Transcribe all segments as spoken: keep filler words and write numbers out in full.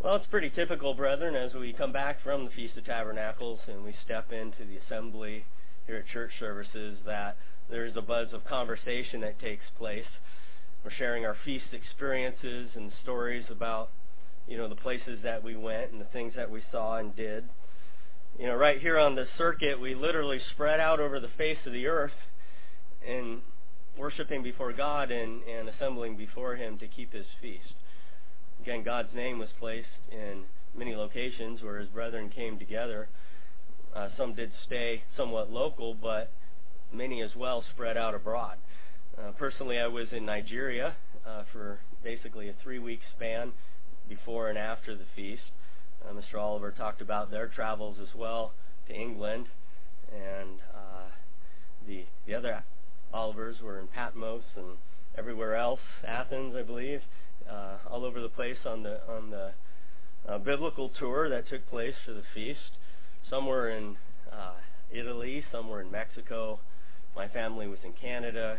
Well, it's pretty typical, brethren, as we come back from the Feast of Tabernacles and we step into the assembly here at church services, that there's a buzz of conversation that takes place. We're sharing our feast experiences and stories about, you know, the places that we went and the things that we saw and did. You know, right here on the circuit, we literally spread out over the face of the earth and worshiping before God and, and assembling before Him to keep His feast. Again, God's name was placed in many locations where His brethren came together. Uh, some did stay somewhat local, but many as well spread out abroad. Uh, personally, I was in Nigeria uh, for basically a three-week span before and after the feast. Uh, Mister Oliver talked about their travels as well to England, and uh, the the other Olivers were in Patmos and everywhere else, Athens, I believe. Uh, all over the place on the on the uh, biblical tour that took place for the feast. Some were in uh, Italy, some were in Mexico. My family was in Canada.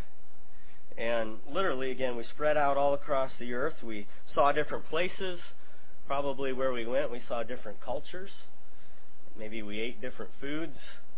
And literally, again, we spread out all across the earth. We saw different places. Probably where we went, we saw different cultures. Maybe we ate different foods.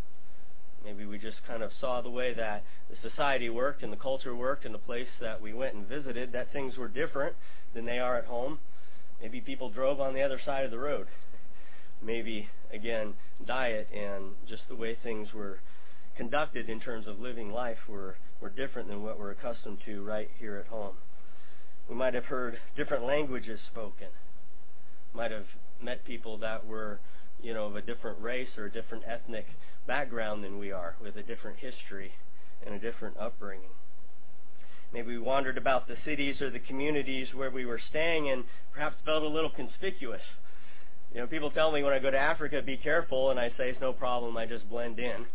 Maybe we just kind of saw the way that the society worked and the culture worked in the place that we went and visited, that things were different than they are at home. Maybe people drove on the other side of the road. Maybe, again, diet and just the way things were conducted in terms of living life were, were different than what we're accustomed to right here at home. We might have heard different languages spoken. Might have met people that were, you know, of a different race or a different ethnic background than we are, with a different history and a different upbringing. Maybe we wandered about the cities or the communities where we were staying and perhaps felt a little conspicuous. You know, people tell me when I go to Africa, be careful, and I say, it's no problem, I just blend in.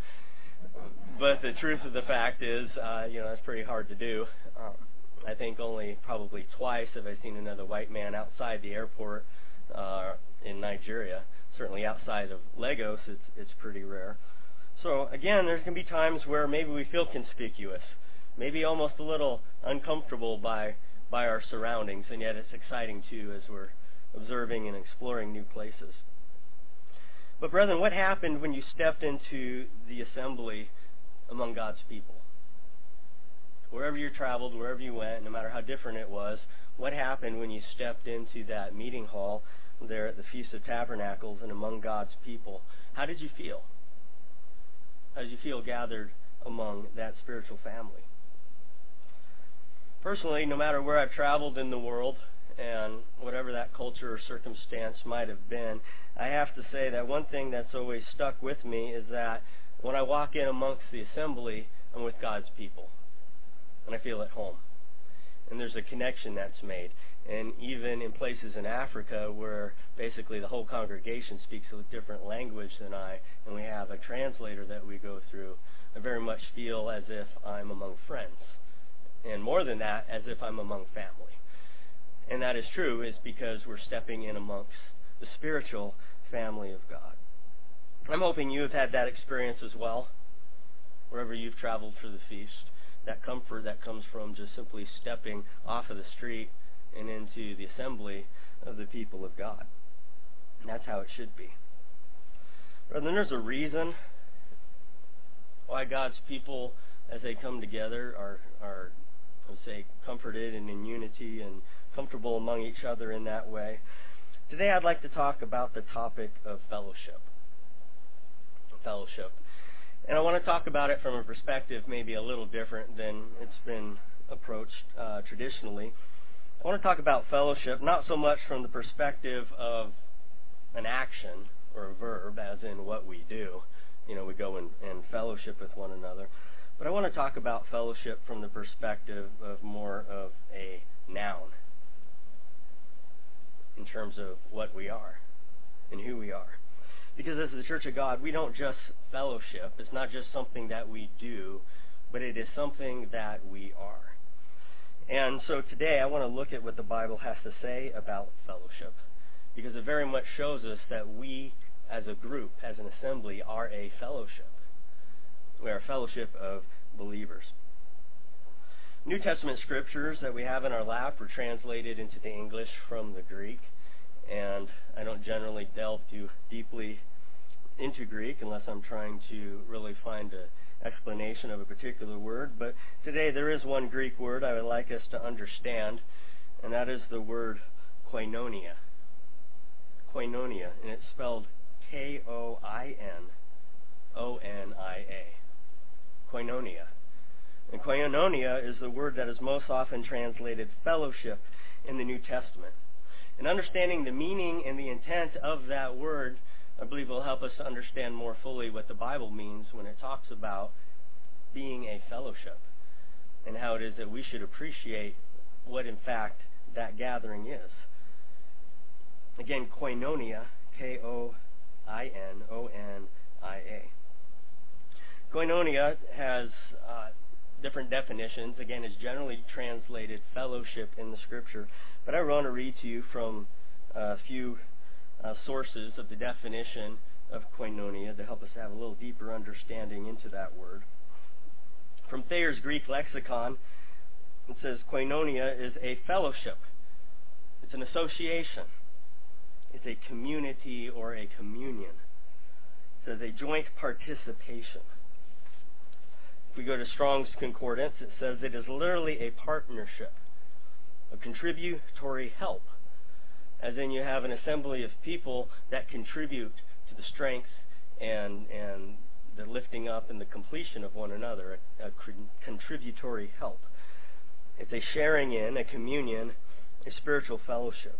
But the truth of the fact is, uh, you know, that's pretty hard to do. Um, I think only probably twice have I seen another white man outside the airport uh, in Nigeria. Certainly outside of Lagos, it's, it's pretty rare. So again, there's going to be times where maybe we feel conspicuous, maybe almost a little uncomfortable by by our surroundings, and yet it's exciting too as we're observing and exploring new places. But brethren, what happened when you stepped into the assembly among God's people? Wherever you traveled, wherever you went, no matter how different it was, what happened when you stepped into that meeting hall there at the Feast of Tabernacles and among God's people? How did you feel? How did you feel gathered among that spiritual family? Personally, no matter where I've traveled in the world and whatever that culture or circumstance might have been, I have to say that one thing that's always stuck with me is that when I walk in amongst the assembly, I'm with God's people, and I feel at home. And there's a connection that's made. And even in places in Africa where basically the whole congregation speaks a different language than I, and we have a translator that we go through, I very much feel as if I'm among friends. And more than that, as if I'm among family. And that is true, is because we're stepping in amongst the spiritual family of God. I'm hoping you have had that experience as well, wherever you've traveled for the feast. That comfort that comes from just simply stepping off of the street and into the assembly of the people of God. And that's how it should be. But then there's a reason why God's people, as they come together, are, are let's say, comforted and in unity and comfortable among each other in that way. Today I'd like to talk about the topic of fellowship. Fellowship. And I want to talk about it from a perspective maybe a little different than it's been approached uh, traditionally. I want to talk about fellowship not so much from the perspective of an action or a verb, as in what we do. You know, we go and, and fellowship with one another. But I want to talk about fellowship from the perspective of more of a noun in terms of what we are and who we are. Because as the Church of God, we don't just fellowship. It's not just something that we do, but it is something that we are. And so today I want to look at what the Bible has to say about fellowship, because it very much shows us that we as a group, as an assembly, are a fellowship. We are a fellowship of believers. New Testament scriptures that we have in our lap were translated into the English from the Greek. and I don't generally delve too deeply into Greek unless I'm trying to really find an explanation of a particular word. But today there is one Greek word I would like us to understand, and that is the word koinonia. Koinonia, and it's spelled K O I N O N I A. Koinonia. And koinonia is the word that is most often translated fellowship in the New Testament. And understanding the meaning and the intent of that word, I believe, will help us to understand more fully what the Bible means when it talks about being a fellowship, and how it is that we should appreciate what, in fact, that gathering is. Again, koinonia, K O I N O N I A. Koinonia has uh, different definitions. Again, it's generally translated fellowship in the Scripture. But I want to read to you from a few uh, sources of the definition of koinonia to help us have a little deeper understanding into that word. From Thayer's Greek lexicon, it says koinonia is a fellowship. It's an association. It's a community or a communion. It says a joint participation. If we go to Strong's Concordance, it says it is literally a partnership, a contributory help, as in you have an assembly of people that contribute to the strength and and the lifting up and the completion of one another, a, a contributory help. It's a sharing in, a communion, a spiritual fellowship.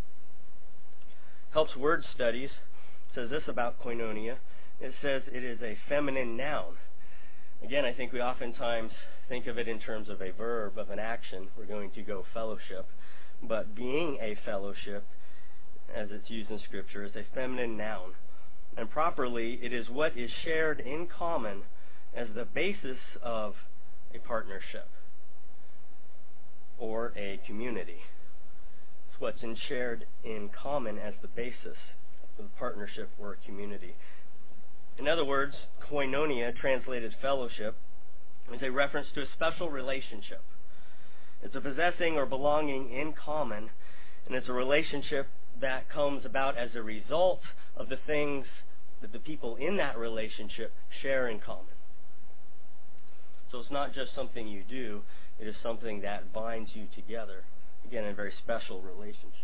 Helps Word Studies says this about koinonia. It says it is a feminine noun. Again, I think we oftentimes think of it in terms of a verb, of an action. We're going to go fellowship. But being a fellowship, as it's used in Scripture, is a feminine noun. And properly, it is what is shared in common as the basis of a partnership or a community. It's what's in shared in common as the basis of a partnership or a community. In other words, koinonia, translated fellowship, is a reference to a special relationship. It's a possessing or belonging in common, and it's a relationship that comes about as a result of the things that the people in that relationship share in common. So it's not just something you do, it is something that binds you together, again, in a very special relationship.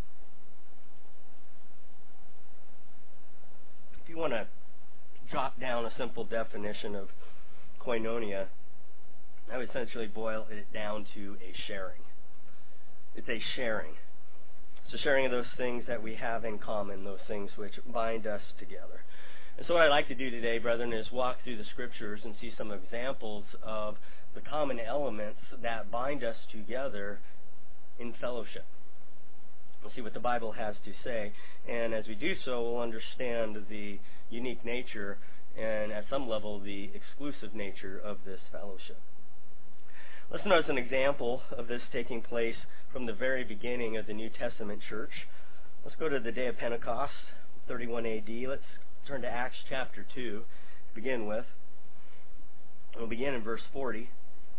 If you want to jot down a simple definition of koinonia, I would essentially boil it down to a sharing. It's a sharing. It's a sharing of those things that we have in common, those things which bind us together. And so what I'd like to do today, brethren, is walk through the Scriptures and see some examples of the common elements that bind us together in fellowship. We'll see what the Bible has to say, and as we do so, we'll understand the unique nature and, at some level, the exclusive nature of this fellowship. Let's notice an example of this taking place from the very beginning of the New Testament church. Let's go to the day of Pentecost, thirty-one A D. Let's turn to Acts chapter two to begin with. We'll begin in verse forty.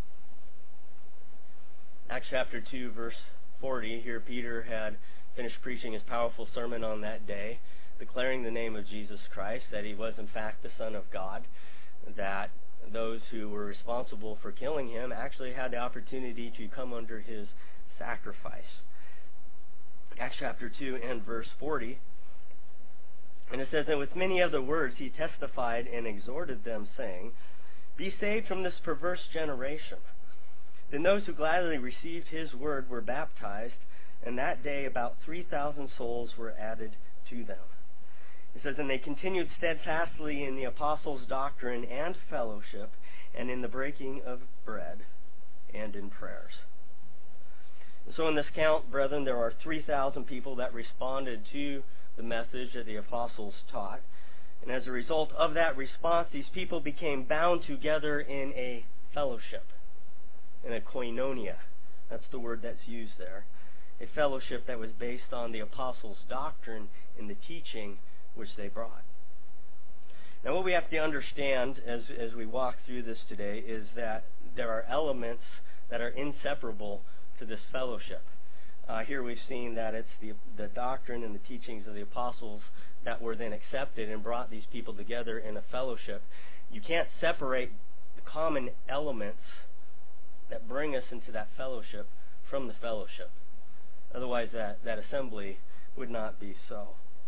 Acts chapter two, verse forty. Here Peter had finished preaching his powerful sermon on that day, declaring the name of Jesus Christ, that he was in fact the Son of God, that those who were responsible for killing him actually had the opportunity to come under his sacrifice. Acts chapter two and verse forty. And it says, "And with many other words he testified and exhorted them, saying, Be saved from this perverse generation. Then those who gladly received his word were baptized, and that day about three thousand souls were added to them." It says, "And they continued steadfastly in the apostles' doctrine and fellowship, and in the breaking of bread, and in prayers." And so in this count, brethren, there are three thousand people that responded to the message that the apostles taught. And as a result of that response, these people became bound together in a fellowship, in a koinonia. That's the word that's used there. A fellowship that was based on the apostles' doctrine and the teaching which they brought. Now what we have to understand as, as we walk through this today is that there are elements that are inseparable to this fellowship. Uh, here we've seen that it's the, the doctrine and the teachings of the apostles that were then accepted and brought these people together in a fellowship. You can't separate the common elements that bring us into that fellowship from the fellowship. Otherwise, that, that assembly would not be so.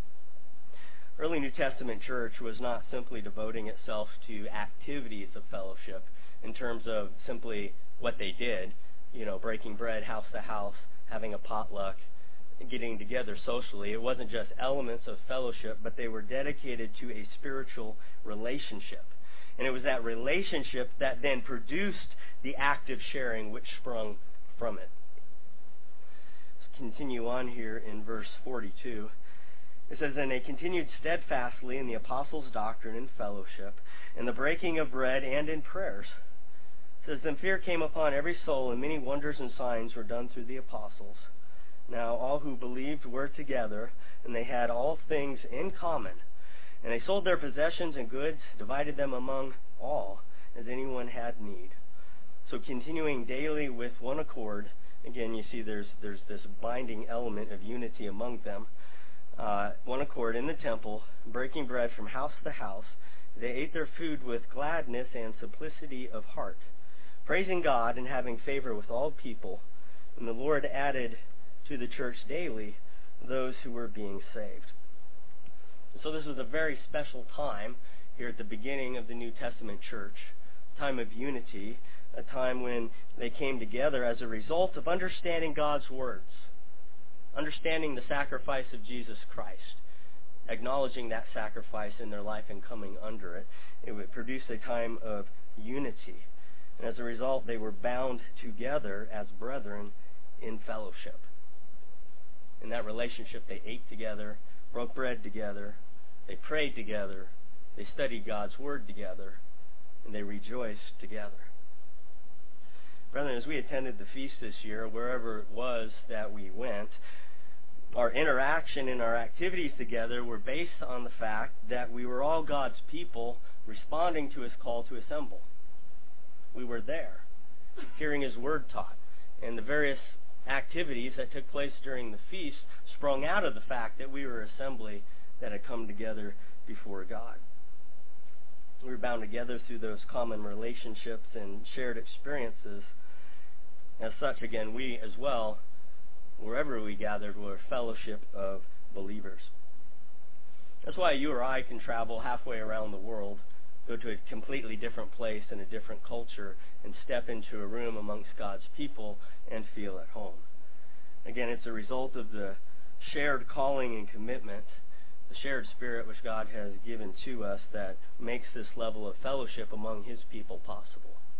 Early New Testament church was not simply devoting itself to activities of fellowship in terms of simply what they did, you know, breaking bread house to house, having a potluck, getting together socially. It wasn't just elements of fellowship, but they were dedicated to a spiritual relationship. And it was that relationship that then produced the active sharing which sprung from it. Let's continue on here in verse forty-two. It says, "And they continued steadfastly in the apostles' doctrine and fellowship, in the breaking of bread and in prayers." It says, "Then fear came upon every soul, and many wonders and signs were done through the apostles. Now all who believed were together, and they had all things in common. And they sold their possessions and goods, divided them among all, as anyone had need." So continuing daily with one accord, again you see there's there's this binding element of unity among them. Uh, one accord in the temple, breaking bread from house to house, they ate their food with gladness and simplicity of heart, praising God and having favor with all people. And the Lord added to the church daily those who were being saved. So this was a very special time here at the beginning of the New Testament church, a time of unity, a time when they came together as a result of understanding God's words, understanding the sacrifice of Jesus Christ, acknowledging that sacrifice in their life and coming under it. It would produce a time of unity. And as a result, they were bound together as brethren in fellowship. In that relationship, they ate together, broke bread together, they prayed together, they studied God's Word together, and they rejoiced together. Brethren, as we attended the feast this year, wherever it was that we went, our interaction and our activities together were based on the fact that we were all God's people responding to His call to assemble. We were there, hearing His Word taught, and the various activities that took place during the feast sprung out of the fact that we were an assembly that had come together before God. We were bound together through those common relationships and shared experiences. As such, again, we as well, wherever we gathered, were a fellowship of believers. That's why you or I can travel halfway around the world, go to a completely different place in a different culture, and step into a room amongst God's people and feel at home. Again, it's a result of the shared calling and commitment, the shared spirit which God has given to us that makes this level of fellowship among His people possible.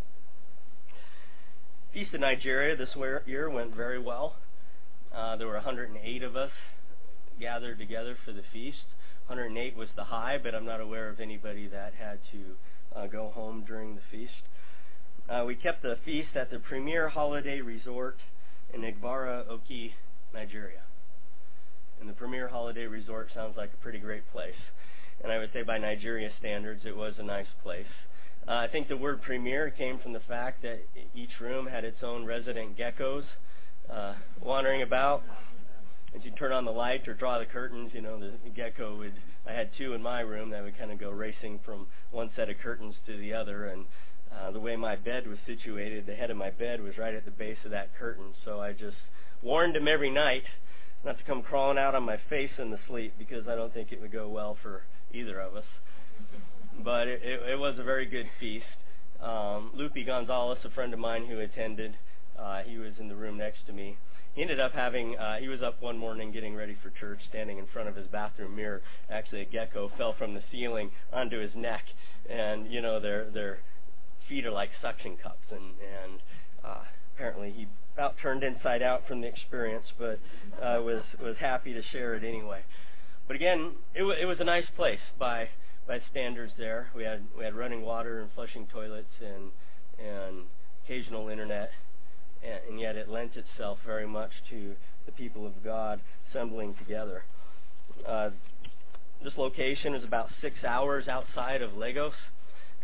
Feast of Nigeria this year went very well. Uh, there were one hundred eight of us gathered together for the feast. one hundred eight was the high, but I'm not aware of anybody that had to uh, go home during the feast. Uh, we kept the feast at the Premier Holiday Resort in Igbara, Oki, Nigeria. And the Premier Holiday Resort sounds like a pretty great place. And I would say by Nigeria standards, it was a nice place. Uh, I think the word premier came from the fact that each room had its own resident geckos uh, wandering about. As you turn on the light or draw the curtains, you know, the gecko would, I had two in my room that would kind of go racing from one set of curtains to the other. And uh, the way my bed was situated, the head of my bed was right at the base of that curtain. So I just warned him every night not to come crawling out on my face in the sleep, because I don't think it would go well for either of us. But it, it, it was a very good feast. Um, Lupe Gonzalez, a friend of mine who attended, uh, he was in the room next to me. He ended up having, uh, he was up one morning getting ready for church, standing in front of his bathroom mirror. Actually, a gecko fell from the ceiling onto his neck. And, you know, their their feet are like suction cups. And, and uh, apparently he about turned inside out from the experience, but uh, was, was happy to share it anyway. But again, it, w- it was a nice place by by standards there. We had we had running water and flushing toilets and and occasional internet, and, and yet it lent itself very much to the people of God assembling together. Uh, this location is about six hours outside of Lagos.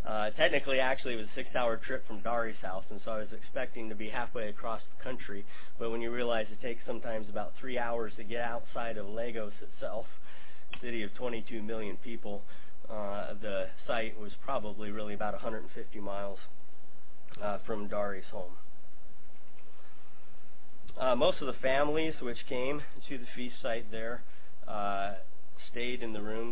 Uh, technically, actually, it was a six-hour trip from Dari's house, and so I was expecting to be halfway across the country. But when you realize it takes sometimes about three hours to get outside of Lagos itself, a city of twenty-two million people, uh, the site was probably really about one hundred fifty miles uh, from Dari's home. Uh, most of the families which came to the feast site there uh, stayed in the rooms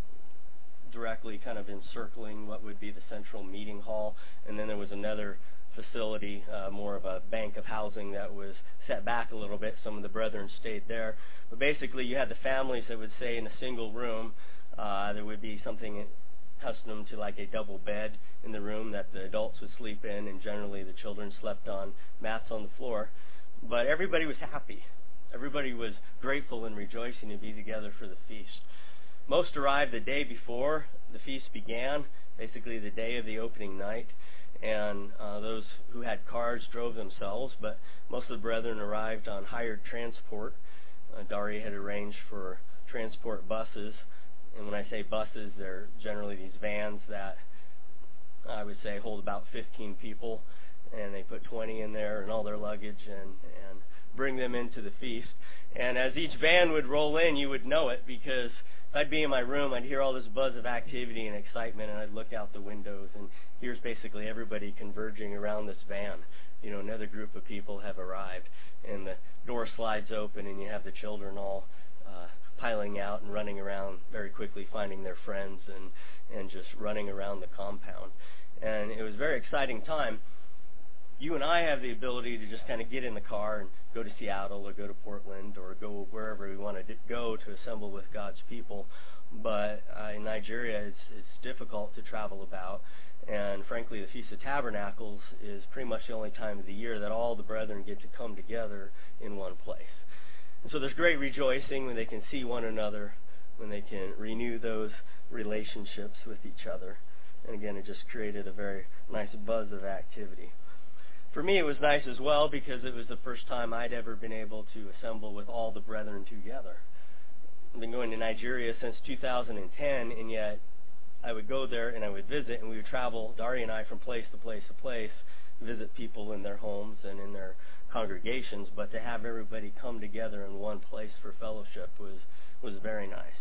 directly kind of encircling what would be the central meeting hall, and then there was another facility, uh, more of a bank of housing that was set back a little bit. Some of the brethren stayed there. But basically you had the families that would stay in a single room. Uh, there would be something custom to like a double bed in the room that the adults would sleep in, and generally the children slept on mats on the floor. But everybody was happy. Everybody was grateful and rejoicing to be together for the feast. Most arrived the day before the feast began, basically the day of the opening night, and uh, those who had cars drove themselves, but most of the brethren arrived on hired transport. Uh, Dari had arranged for transport buses, and when I say buses, they're generally these vans that I would say hold about fifteen people, and they put twenty in there and all their luggage and, and bring them into the feast. And as each van would roll in, you would know it, because if I'd be in my room, I'd hear all this buzz of activity and excitement, and I'd look out the windows, and here's basically everybody converging around this van. You know, another group of people have arrived, and the door slides open, and you have the children all uh, piling out and running around very quickly, finding their friends, and, and just running around the compound. And it was a very exciting time. You and I have the ability to just kind of get in the car and go to Seattle or go to Portland or go wherever we want to go to assemble with God's people. But uh, in Nigeria, it's, it's difficult to travel about. And frankly, the Feast of Tabernacles is pretty much the only time of the year that all the brethren get to come together in one place. And so there's great rejoicing when they can see one another, when they can renew those relationships with each other. And again, it just created a very nice buzz of activity. For me, it was nice as well, because it was the first time I'd ever been able to assemble with all the brethren together. I've been going to Nigeria since two thousand ten, and yet I would go there and I would visit, and we would travel, Dari and I, from place to place to place, visit people in their homes and in their congregations, but to have everybody come together in one place for fellowship was, was very nice.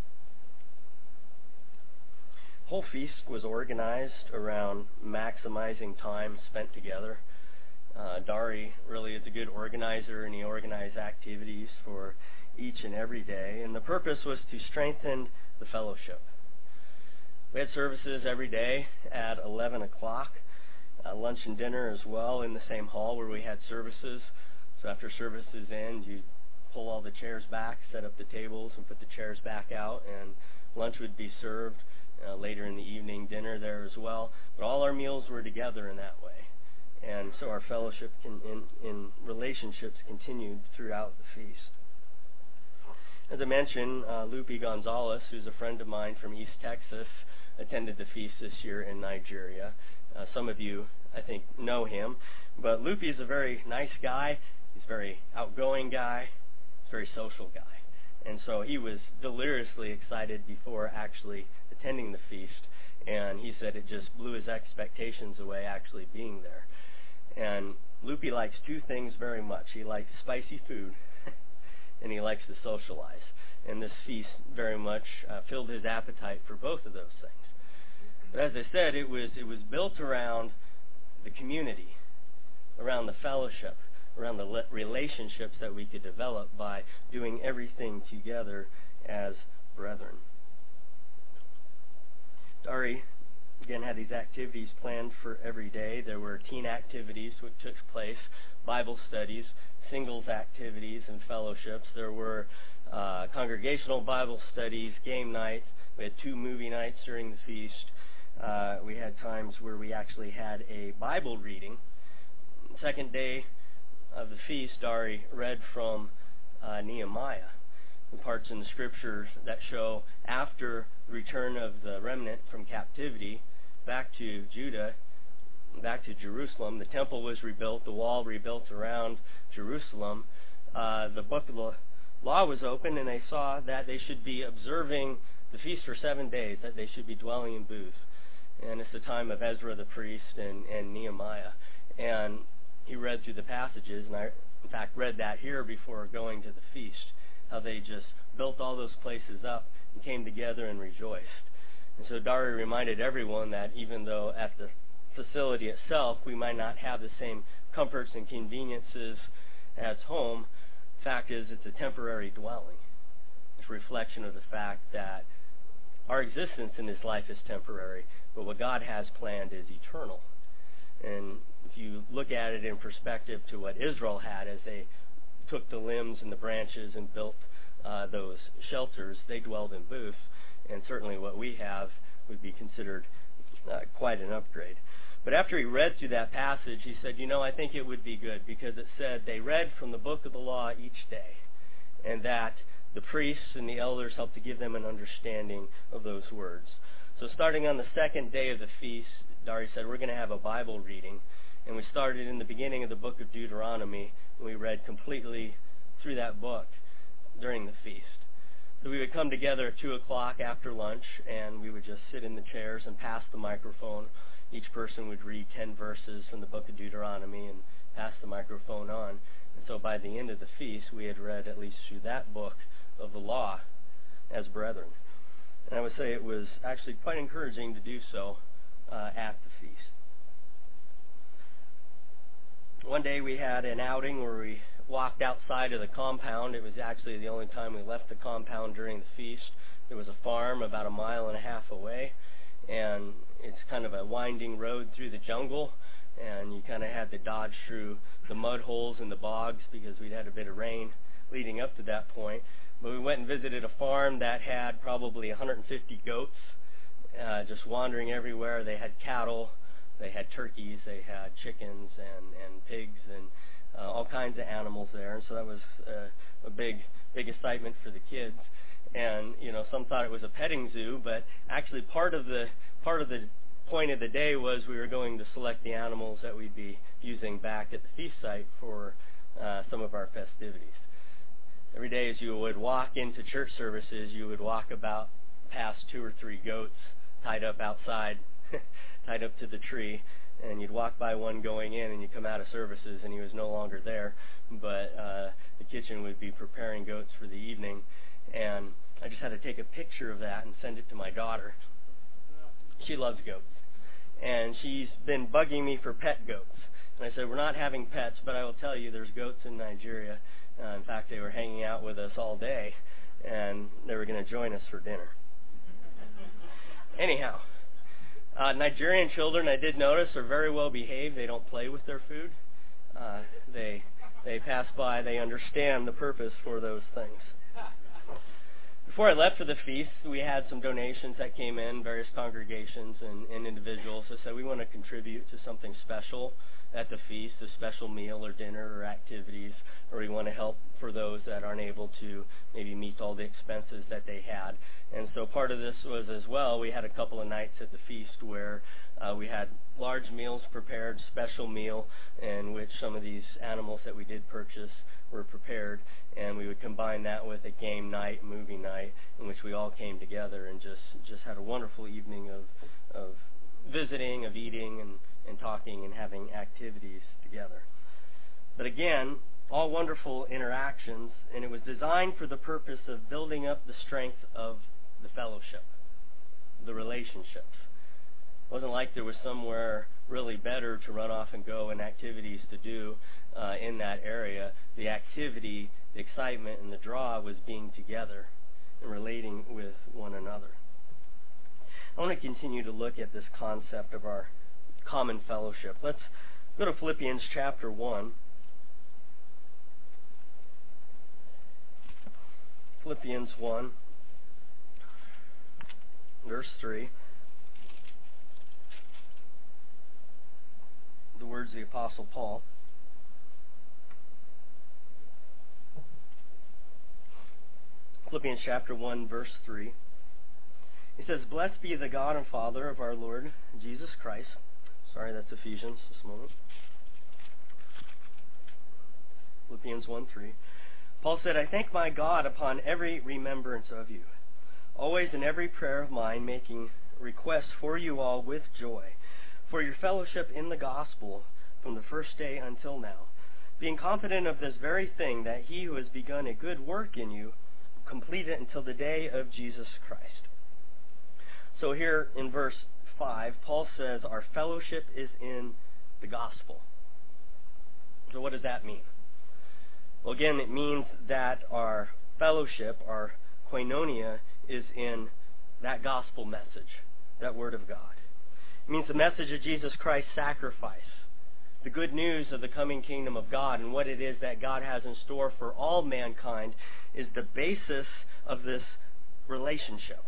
The whole feast was organized around maximizing time spent together. Uh, Dari really is a good organizer, and he organized activities for each and every day, and the purpose was to strengthen the fellowship. We had services every day at eleven o'clock, uh, lunch and dinner as well in the same hall where we had services. So after services end, you pull all the chairs back, set up the tables, and put the chairs back out, and lunch would be served uh, later in the evening, dinner there as well. But all our meals were together in that way. And so our fellowship can, in, in relationships continued throughout the feast. As I mentioned, uh, Lupe Gonzalez, who's a friend of mine from East Texas, attended the feast this year in Nigeria. Uh, some of you, I think, know him. But Lupe is a very nice guy. He's a very outgoing guy. He's a very social guy. And so he was deliriously excited before actually attending the feast. And he said it just blew his expectations away actually being there. And Lupe likes two things very much. He likes spicy food, and he likes to socialize. And this feast very much uh, filled his appetite for both of those things. But as I said, it was it was built around the community, around the fellowship, around the le- relationships that we could develop by doing everything together as brethren. Dari again had these activities planned for every day. There were teen activities which took place, Bible studies, singles activities, and fellowships. There were uh, congregational Bible studies, game nights. We had two movie nights during the feast. Uh, we had times where we actually had a Bible reading. Second day of the feast, Dari read from uh, Nehemiah, the parts in the scriptures that show after the return of the remnant from captivity back to Judah, back to Jerusalem. The temple was rebuilt, the wall rebuilt around Jerusalem. Uh, the book of the law was open, and they saw that they should be observing the feast for seven days, that they should be dwelling in booths. And it's the time of Ezra the priest and, and Nehemiah. And he read through the passages, and I, in fact, read that here before going to the feast, how they just built all those places up and came together and rejoiced. And so Dari reminded everyone that even though at the facility itself we might not have the same comforts and conveniences as home, the fact is it's a temporary dwelling. It's a reflection of the fact that our existence in this life is temporary, but what God has planned is eternal. And if you look at it in perspective to what Israel had as they took the limbs and the branches and built uh, those shelters, they dwelled in booths, and certainly what we have would be considered uh, quite an upgrade. But after he read through that passage, he said, you know, I think it would be good, because it said they read from the book of the law each day, and that the priests and the elders helped to give them an understanding of those words. So starting on the second day of the feast, Dari said, we're going to have a Bible reading. And we started in the beginning of the book of Deuteronomy, and we read completely through that book during the feast. So we would come together at two o'clock after lunch, and we would just sit in the chairs and pass the microphone. Each person would read ten verses from the book of Deuteronomy and pass the microphone on. And so by the end of the feast, we had read at least through that book of the law as brethren. And I would say it was actually quite encouraging to do so uh, at the feast. One day we had an outing where we walked outside of the compound. It was actually the only time we left the compound during the feast. There was a farm about a mile and a half away, and it's kind of a winding road through the jungle, and you kind of had to dodge through the mud holes and the bogs because we'd had a bit of rain leading up to that point. But we went and visited a farm that had probably one hundred fifty goats uh, just wandering everywhere. They had cattle, they had turkeys, they had chickens and, and pigs and uh, all kinds of animals there. And so that was uh, a big, big excitement for the kids. And, you know, some thought it was a petting zoo, but actually part of the part of the point of the day was we were going to select the animals that we'd be using back at the feast site for uh, some of our festivities. Every day as you would walk into church services, you would walk about past two or three goats tied up outside, tied up to the tree, and you'd walk by one going in, and you come out of services, and he was no longer there, but uh, the kitchen would be preparing goats for the evening, and I just had to take a picture of that and send it to my daughter. She loves goats, and she's been bugging me for pet goats. And I said, we're not having pets, but I will tell you there's goats in Nigeria. Uh, in fact, they were hanging out with us all day, and they were going to join us for dinner. Anyhow, uh, Nigerian children, I did notice, are very well behaved. They don't play with their food. Uh, they they pass by. They understand the purpose for those things. Before I left for the feast, we had some donations that came in, various congregations and, and individuals that said we want to contribute to something special at the feast, a special meal or dinner or activities, or we want to help for those that aren't able to maybe meet all the expenses that they had. And so part of this was as well, we had a couple of nights at the feast where uh, we had large meals prepared, special meal, in which some of these animals that we did purchase were prepared, and we would combine that with a game night, movie night, in which we all came together and just, just had a wonderful evening of, of visiting, of eating, and, and talking and having activities together. But again, all wonderful interactions, and it was designed for the purpose of building up the strength of the fellowship, the relationships. It wasn't like there was somewhere really better to run off and go and activities to do uh, in that area. The activity, the excitement, and the draw was being together and relating with one another. I want to continue to look at this concept of our common fellowship. Let's go to Philippians chapter one. Philippians one, verse three. The words of the Apostle Paul. Philippians chapter one, verse three. He says, "Blessed be the God and Father of our Lord Jesus Christ." Sorry, that's Ephesians this moment. Philippians one, three. Paul said, "I thank my God upon every remembrance of you, always in every prayer of mine, making request for you all with joy, for your fellowship in the gospel from the first day until now, being confident of this very thing, that he who has begun a good work in you will complete it until the day of Jesus Christ. So here in verse five, Paul says our fellowship is in the gospel. So what does that mean? Well, again, it means that our fellowship, our koinonia, is in that gospel message, that word of God. It means the message of Jesus Christ's sacrifice, the good news of the coming kingdom of God, and what it is that God has in store for all mankind is the basis of this relationship.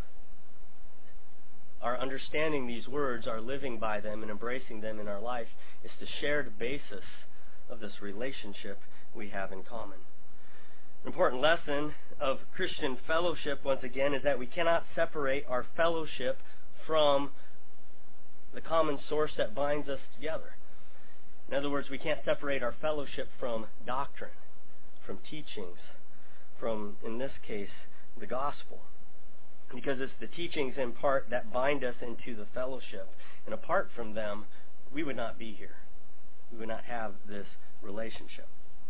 Our understanding these words, our living by them and embracing them in our life, is the shared basis of this relationship we have in common. An important lesson of Christian fellowship, once again, is that we cannot separate our fellowship from the common source that binds us together. In other words, we can't separate our fellowship from doctrine, from teachings, from, in this case, the gospel. Because it's the teachings in part that bind us into the fellowship. And apart from them, we would not be here. We would not have this relationship.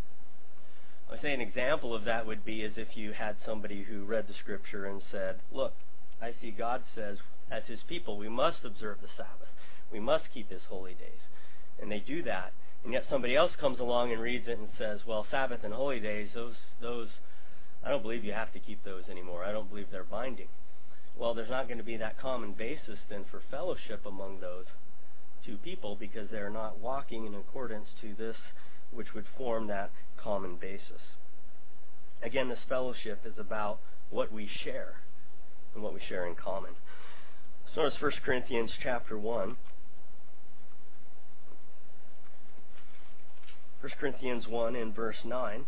I say an example of that would be as if you had somebody who read the scripture and said, look, I see God says, as his people, we must observe the Sabbath. We must keep his holy days. And they do that. And yet somebody else comes along and reads it and says, well, Sabbath and holy days, those, those, I don't believe you have to keep those anymore. I don't believe they're binding. Well, there's not going to be that common basis then for fellowship among those two people, because they're not walking in accordance to this which would form that common basis. Again, this fellowship is about what we share and what we share in common. So notice First Corinthians chapter one. First Corinthians one and verse nine.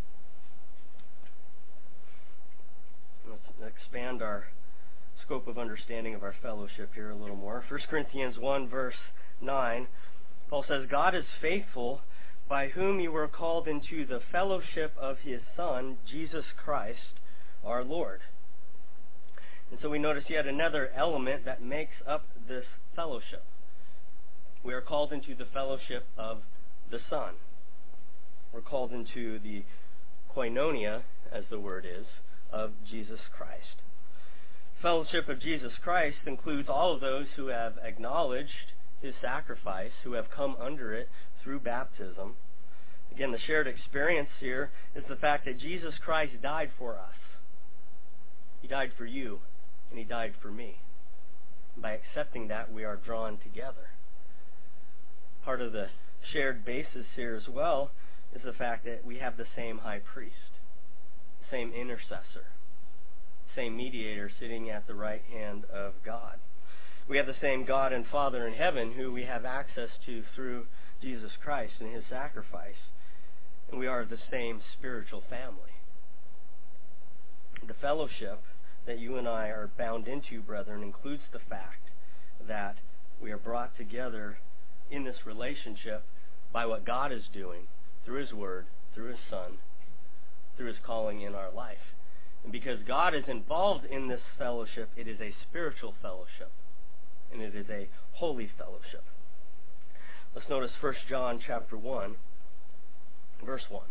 Let's expand our scope of understanding of our fellowship here a little more. First Corinthians one, verse nine, Paul says, God is faithful, by whom you were called into the fellowship of his Son, Jesus Christ, our Lord. And so we notice yet another element that makes up this fellowship. We are called into the fellowship of the Son. We're called into the koinonia, as the word is, of Jesus Christ. Fellowship of Jesus Christ includes all of those who have acknowledged his sacrifice, who have come under it through baptism. Again, the shared experience here is the fact that Jesus Christ died for us. He died for you, and he died for me. And by accepting that, we are drawn together. Part of the shared basis here as well is the fact that we have the same high priest, the same intercessor, same mediator sitting at the right hand of God. We have the same God and Father in heaven who we have access to through Jesus Christ and his sacrifice. And we are the same spiritual family. The fellowship that you and I are bound into, brethren, includes the fact that we are brought together in this relationship by what God is doing through his word, through his Son, through his calling in our life. And because God is involved in this fellowship, it is a spiritual fellowship, and it is a holy fellowship. Let's notice First John chapter one, verse one.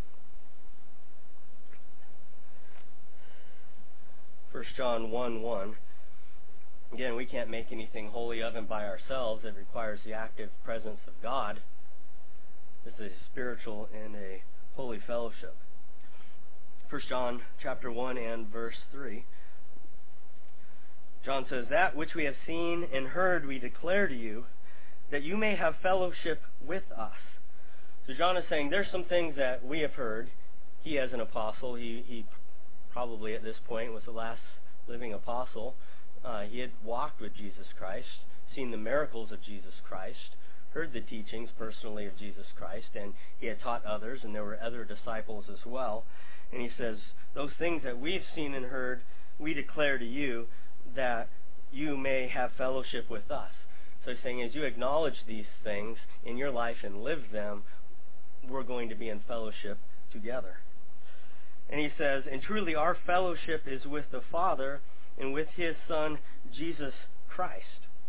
First John one, one. Again, we can't make anything holy of and by ourselves. It requires the active presence of God. This is a spiritual and a holy fellowship. First John chapter one and verse three. John says, that which we have seen and heard we declare to you, that you may have fellowship with us. So John is saying there's some things that we have heard. He, as an apostle, he, he probably at this point was the last living apostle. Uh, he had walked with Jesus Christ, seen the miracles of Jesus Christ, heard the teachings personally of Jesus Christ, and he had taught others, and there were other disciples as well. And he says, those things that we've seen and heard, we declare to you, that you may have fellowship with us. So he's saying, as you acknowledge these things in your life and live them, we're going to be in fellowship together. And he says, and truly our fellowship is with the Father and with his Son, Jesus Christ.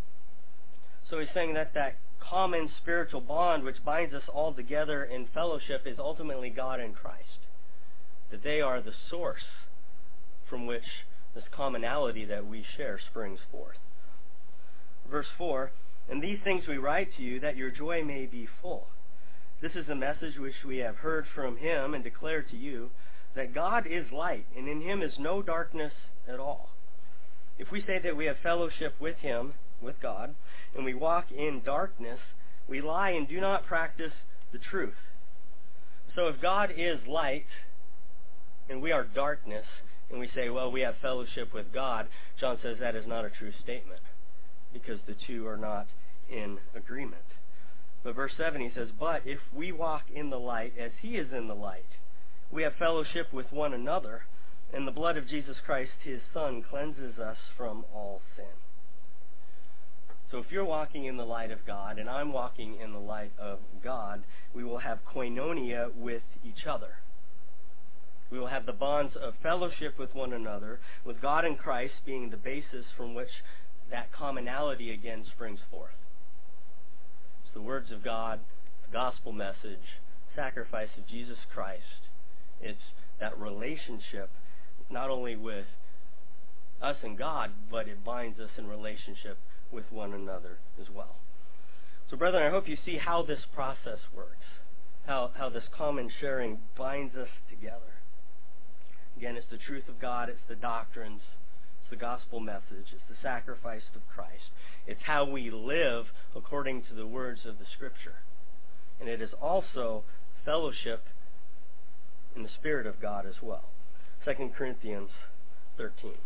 So he's saying that that common spiritual bond which binds us all together in fellowship is ultimately God and Christ. That they are the source from which this commonality that we share springs forth. Verse four, "And these things we write to you, that your joy may be full. This is the message which we have heard from him and declare to you, that God is light, and in him is no darkness at all. If we say that we have fellowship with him, with God, and we walk in darkness, we lie and do not practice the truth." So if God is light, and we are darkness, and we say, well, we have fellowship with God, John says that is not a true statement, because the two are not in agreement. But verse seven, he says, "But if we walk in the light as he is in the light, we have fellowship with one another, and the blood of Jesus Christ, his Son, cleanses us from all sin." So if you're walking in the light of God, and I'm walking in the light of God, we will have koinonia with each other. We will have the bonds of fellowship with one another, with God and Christ being the basis from which that commonality again springs forth. It's the words of God, the gospel message, sacrifice of Jesus Christ. It's that relationship not only with us and God, but it binds us in relationship with one another as well. So brethren, I hope you see how this process works, how, how this common sharing binds us together. Again, it's the truth of God, it's the doctrines, it's the gospel message, it's the sacrifice of Christ. It's how we live according to the words of the Scripture. And it is also fellowship in the Spirit of God as well. Second Corinthians thirteen.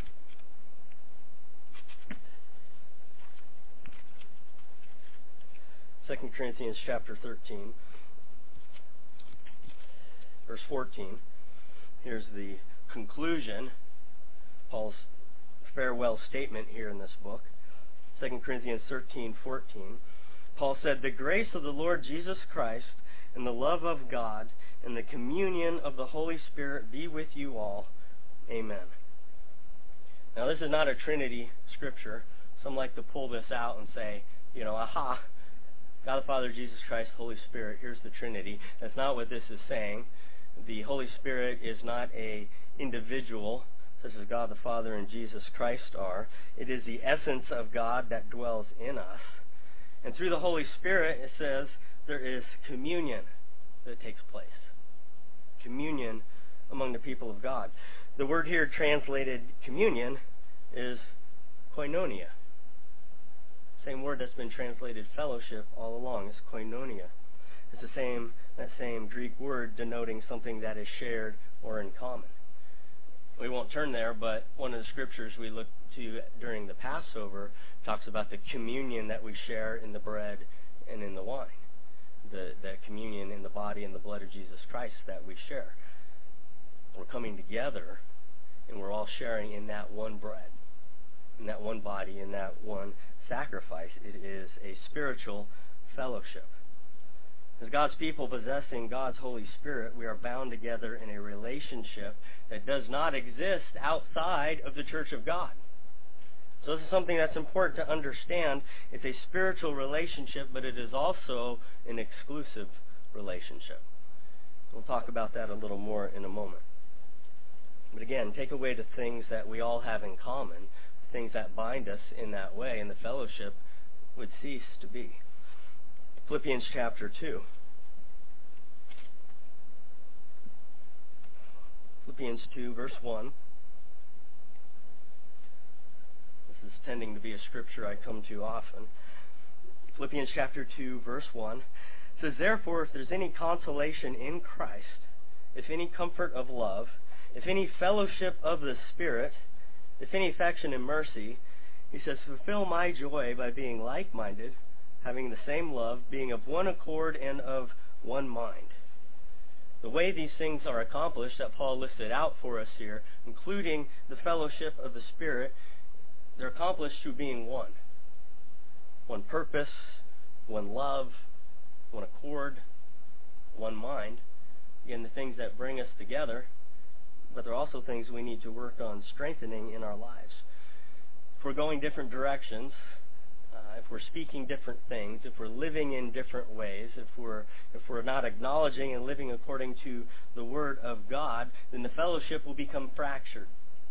Second Corinthians chapter thirteen, verse fourteen. Here's the conclusion, Paul's farewell statement here in this book. Second Corinthians thirteen fourteen. Paul said, "The grace of the Lord Jesus Christ and the love of God and the communion of the Holy Spirit be with you all. Amen." Now this is not a Trinity scripture. Some like to pull this out and say, you know, aha, God the Father, Jesus Christ, Holy Spirit, here's the Trinity. That's not what this is saying. The Holy Spirit is not a individual, such as God the Father and Jesus Christ are. It is the essence of God that dwells in us. And through the Holy Spirit, it says, there is communion that takes place. Communion among the people of God. The word here translated communion is koinonia. Same word that's been translated fellowship all along. It's koinonia. It's the same, that same Greek word denoting something that is shared or in common. We won't turn there, but one of the scriptures we look to during the Passover talks about the communion that we share in the bread and in the wine. The, the communion in the body and the blood of Jesus Christ that we share. We're coming together and we're all sharing in that one bread, in that one body, in that one sacrifice. It is a spiritual fellowship. As God's people possessing God's Holy Spirit, we are bound together in a relationship that does not exist outside of the church of God. So this is something that's important to understand. It's a spiritual relationship, but it is also an exclusive relationship. We'll talk about that a little more in a moment. But again, take away the things that we all have in common, the things that bind us in that way, and the fellowship would cease to be. Philippians chapter two. Philippians two, verse one. This is tending to be a scripture I come to often. Philippians chapter two, verse one. It says, "Therefore, if there's any consolation in Christ, if any comfort of love, if any fellowship of the Spirit, if any affection and mercy," he says, "fulfill my joy by being like-minded, having the same love, being of one accord and of one mind." The way these things are accomplished that Paul listed out for us here, including the fellowship of the Spirit, they're accomplished through being one. One purpose, one love, one accord, one mind. Again, the things that bring us together, but there are also things we need to work on strengthening in our lives. If we're going different directions, uh, if we're speaking different things, if we're living in different ways, if we're if we're not acknowledging and living according to the Word of God, then the fellowship will become fractured.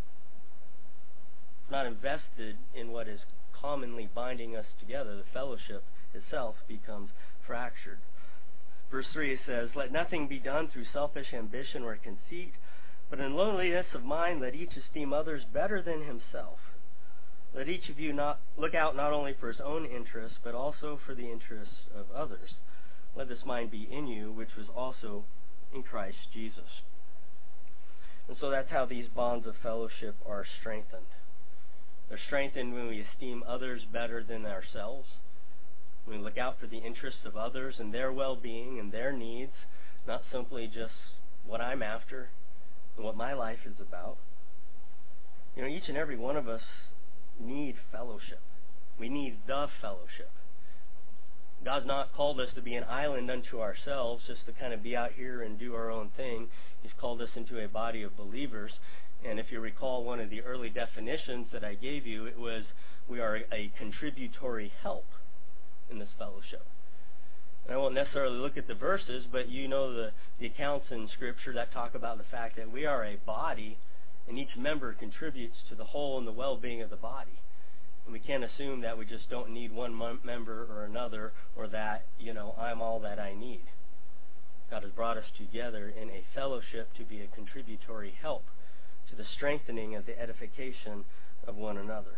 If not invested in what is commonly binding us together, the fellowship itself becomes fractured. Verse three says, "Let nothing be done through selfish ambition or conceit, but in lowliness of mind let each esteem others better than himself. Let each of you not look out not only for his own interests, but also for the interests of others. Let this mind be in you, which was also in Christ Jesus." And so that's how these bonds of fellowship are strengthened. They're strengthened when we esteem others better than ourselves. We look out for the interests of others and their well-being and their needs, not simply just what I'm after and what my life is about. You know, each and every one of us need fellowship. We need the fellowship. God's not called us to be an island unto ourselves, just to kind of be out here and do our own thing. He's called us into a body of believers. And if you recall one of the early definitions that I gave you, it was we are a contributory help in this fellowship. And I won't necessarily look at the verses, but you know the, the accounts in Scripture that talk about the fact that we are a body, and each member contributes to the whole and the well-being of the body. And we can't assume that we just don't need one member or another, or that, you know, I'm all that I need. God has brought us together in a fellowship to be a contributory help to the strengthening of the edification of one another.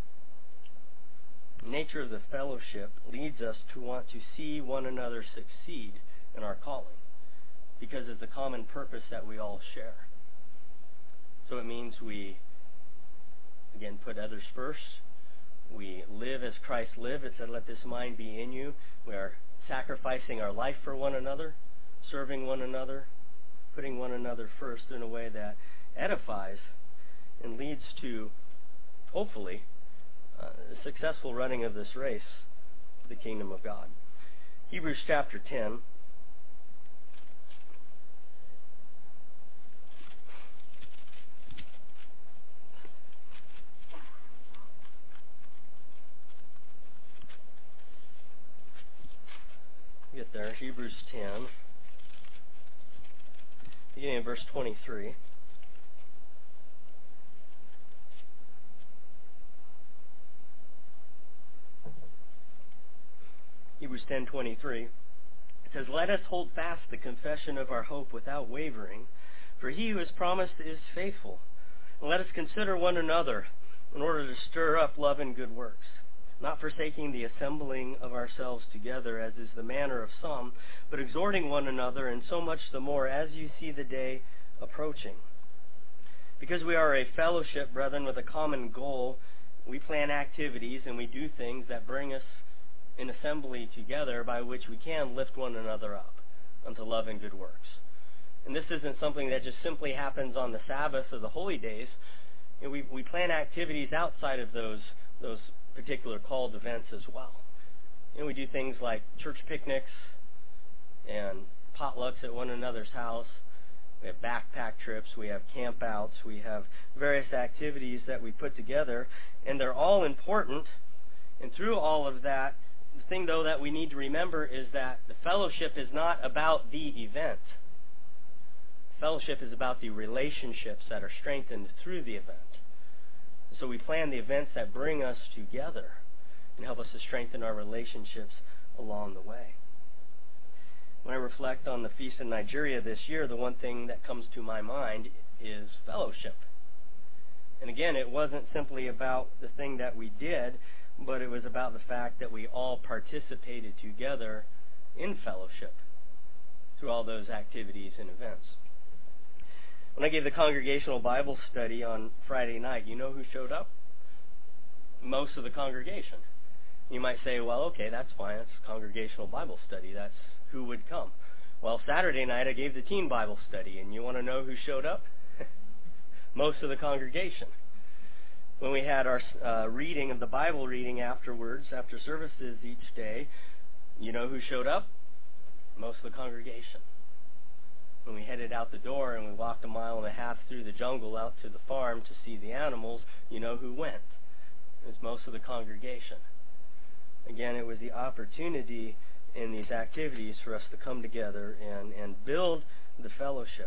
The nature of the fellowship leads us to want to see one another succeed in our calling, because it's a common purpose that we all share. So it means we, again, put others first. We live as Christ lived. It said, "Let this mind be in you." We are sacrificing our life for one another, serving one another, putting one another first in a way that edifies and leads to, hopefully, uh, the successful running of this race to the kingdom of God. Hebrews chapter ten. Get there, Hebrews ten, beginning in verse twenty-three. Hebrews ten twenty-three. It says, "Let us hold fast the confession of our hope without wavering, for he who has promised is faithful. And let us consider one another in order to stir up love and good works, not forsaking the assembling of ourselves together, as is the manner of some, but exhorting one another, and so much the more as you see the day approaching." Because we are a fellowship, brethren, with a common goal, we plan activities and we do things that bring us in assembly together, by which we can lift one another up unto love and good works. And this isn't something that just simply happens on the Sabbath or the holy days. You know, we, we plan activities outside of those those particular called events as well. You know, we do things like church picnics and potlucks at one another's house. We have backpack trips. We have campouts. We have various activities that we put together, and they're all important. And through all of that, the thing, though, that we need to remember is that the fellowship is not about the event. Fellowship is about the relationships that are strengthened through the event. So we plan the events that bring us together and help us to strengthen our relationships along the way. When I reflect on the Feast in Nigeria this year, the one thing that comes to my mind is fellowship. And again, it wasn't simply about the thing that we did, but it was about the fact that we all participated together in fellowship through all those activities and events. When I gave the congregational Bible study on Friday night, you know who showed up? Most of the congregation. You might say, well, okay, that's fine. It's congregational Bible study. That's who would come. Well, Saturday night I gave the teen Bible study, and you want to know who showed up? Most of the congregation. When we had our uh, reading of the Bible reading afterwards, after services each day, you know who showed up? Most of the congregation. When we headed out the door and we walked a mile and a half through the jungle out to the farm to see the animals, you know who went? It was most of the congregation. again, it was the opportunity in these activities for us to come together and, and build the fellowship.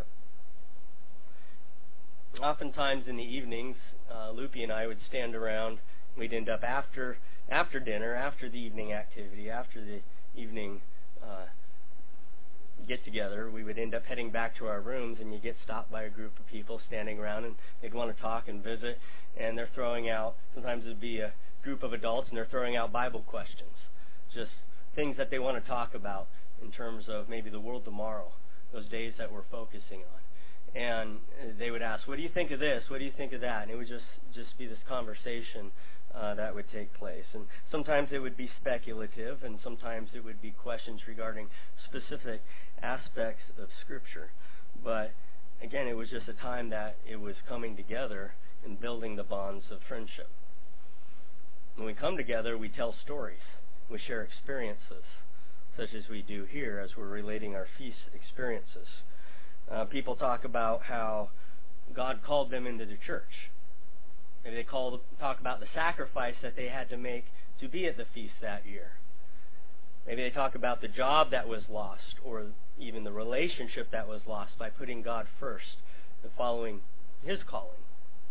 Oftentimes in the evenings, uh, Loopy and I would stand around. We'd end up after after dinner, after the evening activity, after the evening uh, get-together, we would end up heading back to our rooms, and you get stopped by a group of people standing around, and they'd want to talk and visit, and they're throwing out, sometimes it would be a group of adults, and they're throwing out Bible questions, just things that they want to talk about in terms of maybe the world tomorrow, those days that we're focusing on. And they would ask, what do you think of this? What do you think of that? And it would just, just be this conversation uh, that would take place. And sometimes it would be speculative, and sometimes it would be questions regarding specific aspects of Scripture. But again, it was just a time that it was coming together and building the bonds of friendship. When we come together, we tell stories. We share experiences, such as we do here as we're relating our feast experiences. Uh, people talk about how God called them into the church. Maybe they call, talk about the sacrifice that they had to make to be at the feast that year. Maybe they talk about the job that was lost, or even the relationship that was lost by putting God first and following His calling.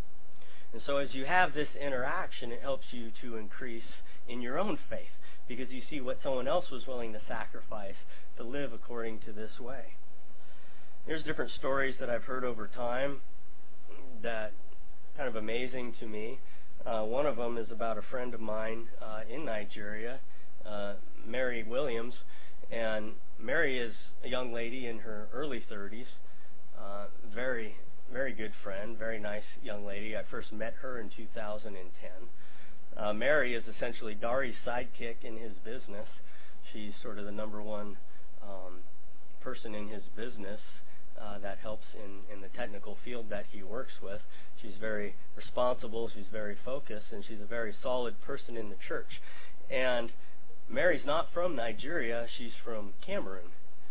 And so as you have this interaction, it helps you to increase in your own faith, because you see what someone else was willing to sacrifice to live according to this way. There's different stories that I've heard over time that kind of amazing to me. Uh, one of them is about a friend of mine uh, in Nigeria, uh, Mary Williams. And Mary is a young lady in her early thirties, uh, very, very good friend, very nice young lady. I first met her in two thousand ten. Uh, Mary is essentially Dari's sidekick in his business. She's sort of the number one um, person in his business uh, that helps in, in the technical field that he works with. She's very responsible, she's very focused, and she's a very solid person in the church. And Mary's not from Nigeria, she's from Cameroon.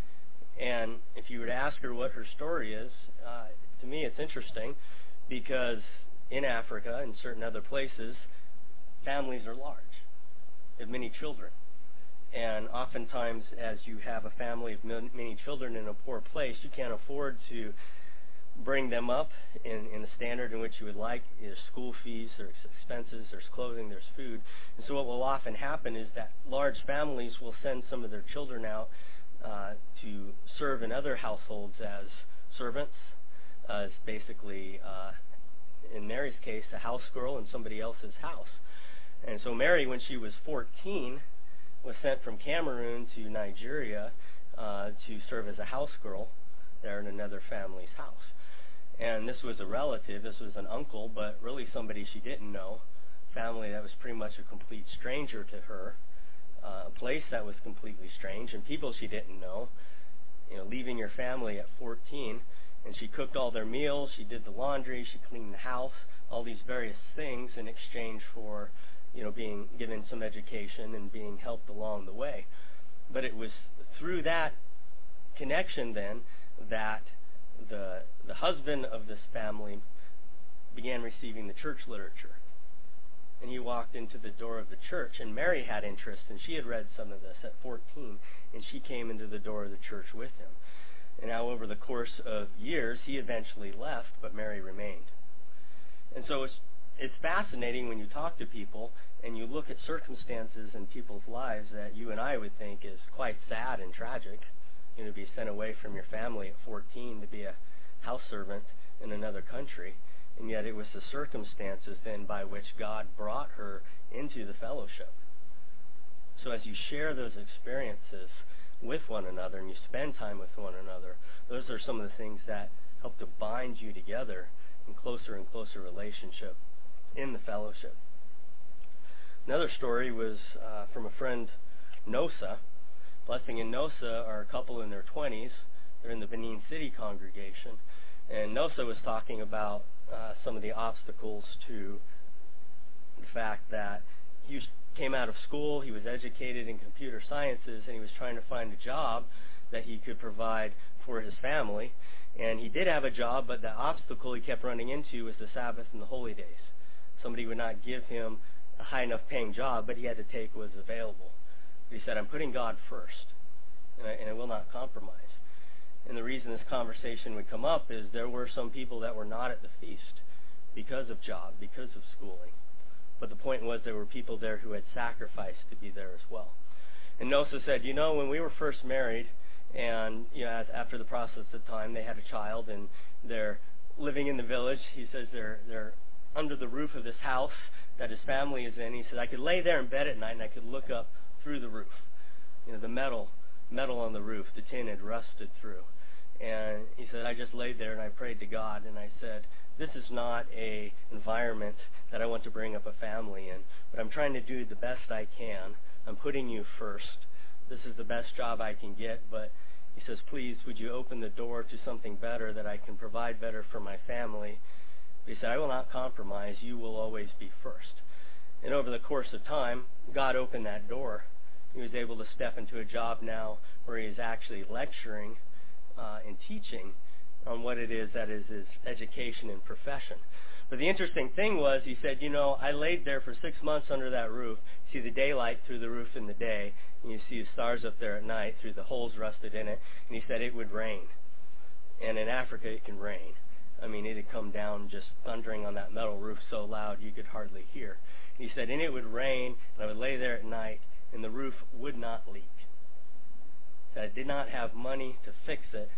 And if you were to ask her what her story is, uh, to me it's interesting, because in Africa and certain other places, families are large. They have many children. And oftentimes, as you have a family of many children in a poor place, you can't afford to bring them up in, in the standard in which you would like. There's school fees, there's expenses, there's clothing, there's food. And so what will often happen is that large families will send some of their children out uh, to serve in other households as servants, uh, as basically, uh, in Mary's case, a house girl in somebody else's house. And so Mary, when she was fourteen, was sent from Cameroon to Nigeria uh, to serve as a house girl there in another family's house. And this was a relative, this was an uncle, but really somebody she didn't know, family that was pretty much a complete stranger to her, uh, a place that was completely strange, and people she didn't know. You know, leaving your family at fourteen, and she cooked all their meals, she did the laundry, she cleaned the house, all these various things in exchange for, you know, being given some education and being helped along the way. But it was through that connection then that the the husband of this family began receiving the church literature. And he walked into the door of the church, and Mary had interest, and she had read some of this at fourteen, and she came into the door of the church with him. And now over the course of years, he eventually left, but Mary remained. And so it's It's fascinating when you talk to people and you look at circumstances in people's lives that you and I would think is quite sad and tragic. You know, to be sent away from your family at fourteen to be a house servant in another country. And yet it was the circumstances then by which God brought her into the fellowship. So as you share those experiences with one another and you spend time with one another, those are some of the things that help to bind you together in closer and closer relationship in the fellowship. Another story was uh, from a friend, Nosa. Blessing and Nosa are a couple in their twenties. They're in the Benin City congregation. And Nosa was talking about uh, some of the obstacles to the fact that he was, came out of school, he was educated in computer sciences, and he was trying to find a job that he could provide for his family. And he did have a job, but the obstacle he kept running into was the Sabbath and the holy days. Somebody would not give him a high enough paying job, but he had to take what was available. But he said, I'm putting God first, and I, and I will not compromise. And the reason this conversation would come up is there were some people that were not at the feast because of job, because of schooling. But the point was there were people there who had sacrificed to be there as well. And Nosa said, you know, when we were first married, and you know, as, after the process of time, they had a child, and they're living in the village. He says they're they're under the roof of this house that his family is in. He said, I could lay there in bed at night, and I could look up through the roof. You know, the metal metal on the roof, the tin had rusted through. And he said, I just laid there and I prayed to God, and I said, this is not a environment that I want to bring up a family in, but I'm trying to do the best I can. I'm putting you first. This is the best job I can get, but he says, please, would you open the door to something better that I can provide better for my family? But he said, I will not compromise. You will always be first. And over the course of time, God opened that door. He was able to step into a job now where he is actually lecturing uh, and teaching on what it is that is his education and profession. But the interesting thing was, he said, you know, I laid there for six months under that roof, see the daylight through the roof in the day, and you see the stars up there at night through the holes rusted in it, and he said it would rain. And in Africa it can rain. I mean, it had come down just thundering on that metal roof so loud you could hardly hear. And he said, and it would rain, and I would lay there at night, and the roof would not leak. He said, I did not have money to fix it.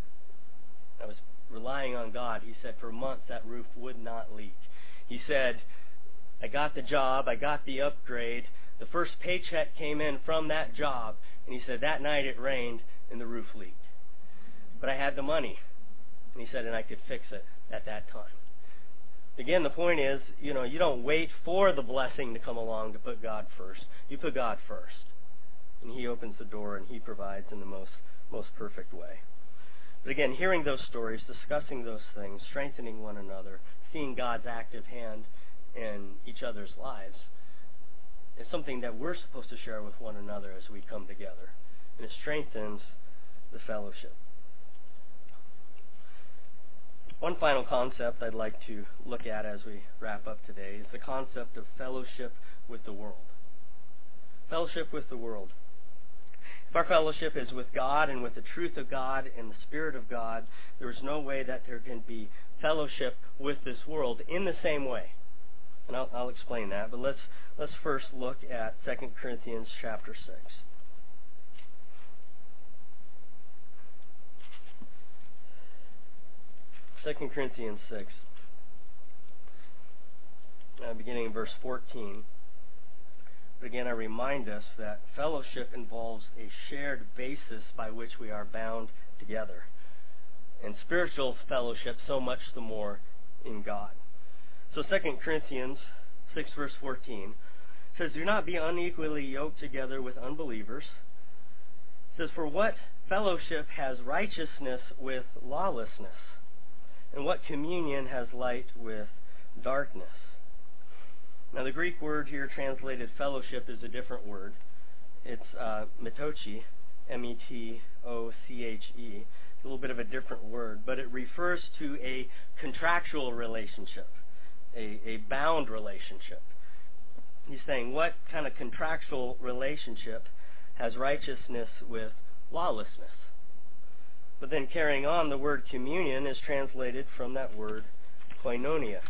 I was relying on God. He said, for months that roof would not leak. He said, I got the job, I got the upgrade, the first paycheck came in from that job, and he said, that night it rained and the roof leaked. But I had the money, and he said, and I could fix it at that time. Again, the point is, you know, you don't wait for the blessing to come along to put God first. You put God first, and he opens the door and he provides in the most, most perfect way. But again, hearing those stories, discussing those things, strengthening one another, seeing God's active hand in each other's lives is something that we're supposed to share with one another as we come together. And it strengthens the fellowship. One final concept I'd like to look at as we wrap up today is the concept of fellowship with the world. Fellowship with the world. If our fellowship is with God and with the truth of God and the Spirit of God, there is no way that there can be fellowship with this world in the same way. And I'll, I'll explain that, but let's let's first look at Second Corinthians chapter six. Second Corinthians six, uh, beginning in verse fourteen. But again, I remind us that fellowship involves a shared basis by which we are bound together. And spiritual fellowship, so much the more in God. So Second Corinthians six, verse fourteen says, do not be unequally yoked together with unbelievers. It says, for what fellowship has righteousness with lawlessness? And what communion has light with darkness? Now, the Greek word here translated fellowship is a different word. It's uh, metochi, M E T O C H E. It's a little bit of a different word, but it refers to a contractual relationship, a, a bound relationship. He's saying, what kind of contractual relationship has righteousness with lawlessness? But then carrying on, the word communion is translated from that word koinonia.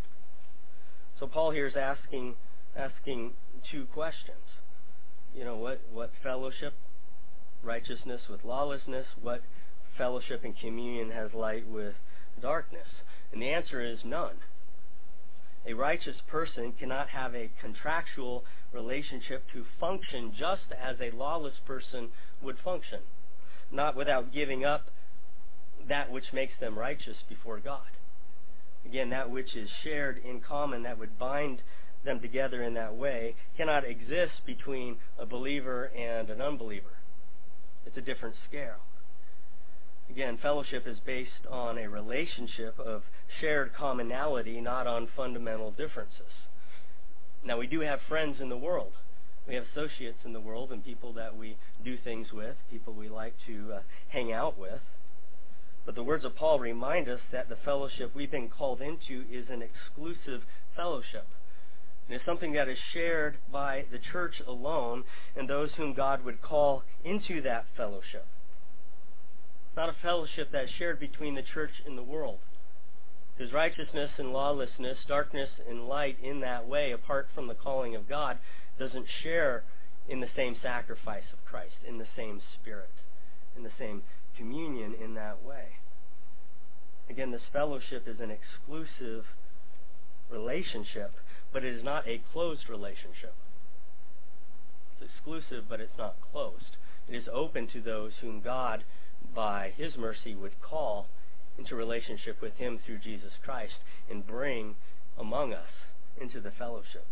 So Paul here is asking asking two questions. You know, what, what fellowship, righteousness with lawlessness? What fellowship and communion has light with darkness? And the answer is none. A righteous person cannot have a contractual relationship to function just as a lawless person would function, not without giving up that which makes them righteous before God. Again, that which is shared in common, that would bind them together in that way, cannot exist between a believer and an unbeliever. It's a different scale. Again, fellowship is based on a relationship of shared commonality, not on fundamental differences. Now, we do have friends in the world. We have associates in the world and people that we do things with, people we like to uh, hang out with. But the words of Paul remind us that the fellowship we've been called into is an exclusive fellowship. It is something that is shared by the church alone and those whom God would call into that fellowship. It's not a fellowship that's shared between the church and the world. Because righteousness and lawlessness, darkness and light in that way, apart from the calling of God, doesn't share in the same sacrifice of Christ, in the same Spirit, in the same communion in that way. Again, this fellowship is an exclusive relationship, but it is not a closed relationship. It's exclusive, but it's not closed. It is open to those whom God, by His mercy, would call into relationship with Him through Jesus Christ and bring among us into the fellowship.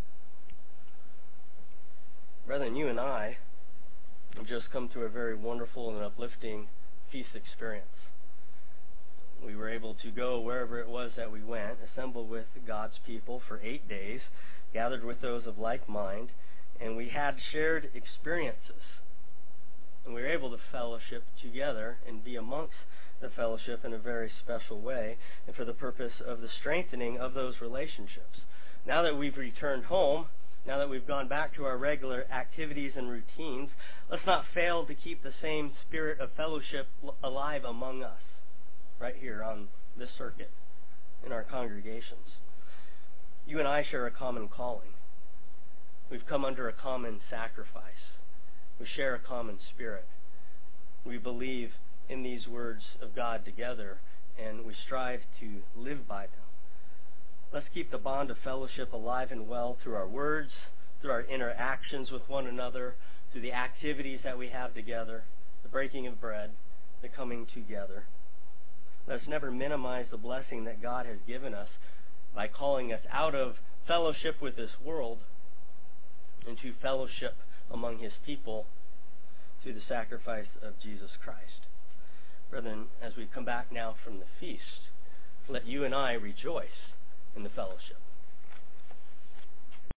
Brethren, you and I have just come through a very wonderful and uplifting feast experience. We were able to go wherever it was that we went, assemble with God's people for eight days, gathered with those of like mind, and we had shared experiences. And we were able to fellowship together and be amongst the fellowship in a very special way, and for the purpose of the strengthening of those relationships. Now that we've returned home, now that we've gone back to our regular activities and routines, let's not fail to keep the same spirit of fellowship alive among us, right here on this circuit, in our congregations. You and I share a common calling. We've come under a common sacrifice. We share a common spirit. We believe in these words of God together, and we strive to live by them. Let's keep the bond of fellowship alive and well through our words, through our interactions with one another, through the activities that we have together, the breaking of bread, the coming together. Let's never minimize the blessing that God has given us by calling us out of fellowship with this world into fellowship among His people through the sacrifice of Jesus Christ. Brethren, as we come back now from the feast, let you and I rejoice in the fellowship.